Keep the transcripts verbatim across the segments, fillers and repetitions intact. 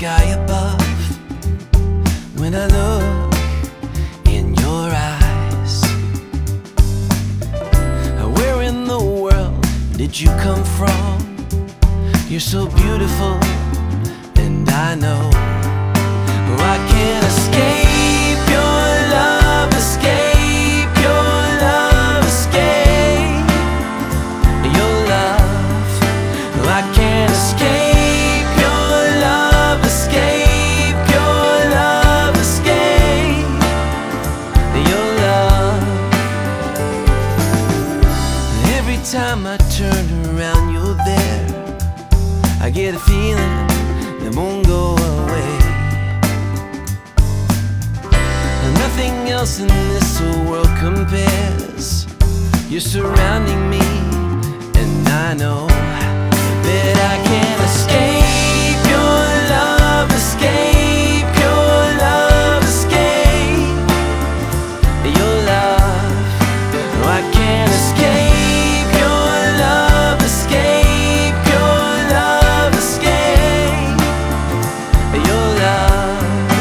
sky above when I look in your eyes. Where in the world did you come from? You're so beautiful, and I know I can't escape your love, escape your love, escape your love. I can't escape your love, escape your love, escape your love. Every time I turn around, you're there. I get a feeling that won't go away. Nothing else in this world compares. You're surrounding me, and I know that I can't escape your love, escape your love, escape your love. No, I can't escape your love, escape your love, escape your love.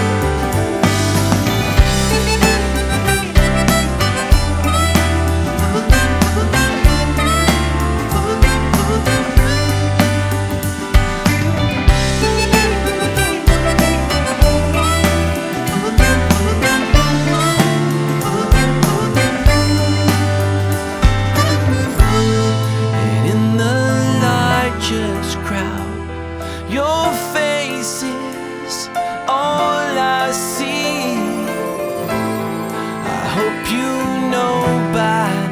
Your face is all I see. I hope you know by